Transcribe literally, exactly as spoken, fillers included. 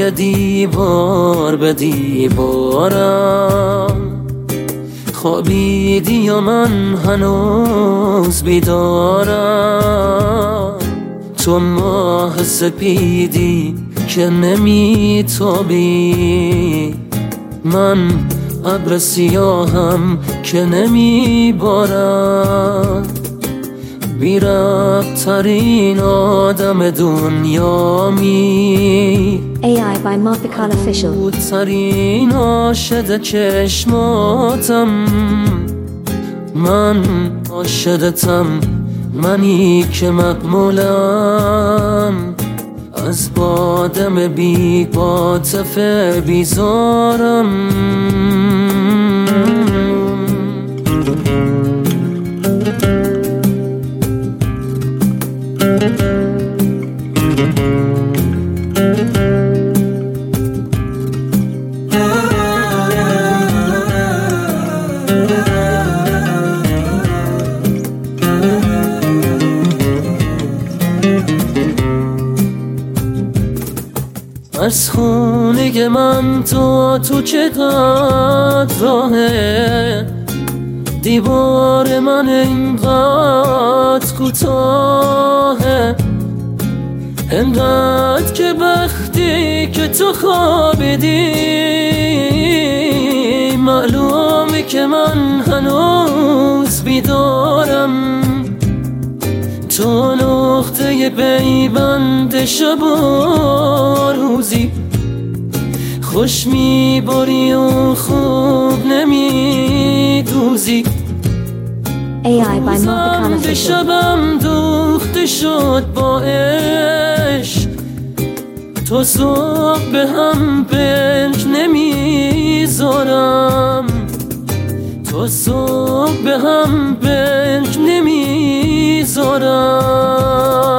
پای دیوار به دیوارم خوابیدی یا من هنوز بیدارم؟ تو ماه سپیدی که نمیتابی، من ابر سیاهم که نمیبارم. بی ربط ترین آدم دنیامی، ای آی by Marfikal Official. بود ترین عاشق چشماتم، من عاشقتم، منی که مقمولم از بادم بی عاطفه بیزارم. از خونه من تا تو چقدر راهه، دیوار من اینقدر کوتاهه، انقدر که وقتی که تو خوابیدی معلومه که من هنوز بیدارم. تو نقطه پیوند شب و روزی، خوش میبری و خوب نمیدوزی. ای آی by Marfikal Official. شبم دوخته شد با عشق، تو صبح به هم بنج نمیذارم، تو صبح به هم بنج نمیذارم.